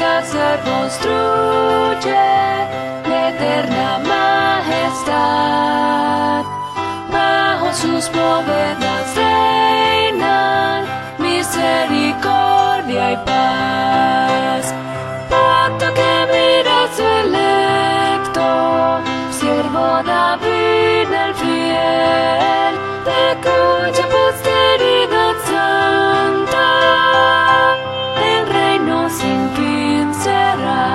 ya se construye la eterna majestad. Bajo sus bóvedas reinan misericordia y paz. Pacto que mira su electo, siervo David el fiel, de cuya posteridad santa el reino sin fin será.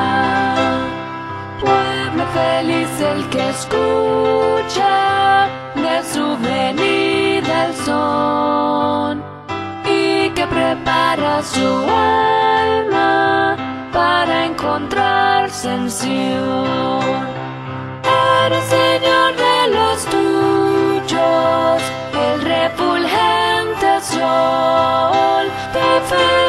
Pueblo feliz el que escucha de su venida el son, y que prepara su alma para encontrarse en Sion. Eres Señor de los tuyos, el refulgente sol de fe.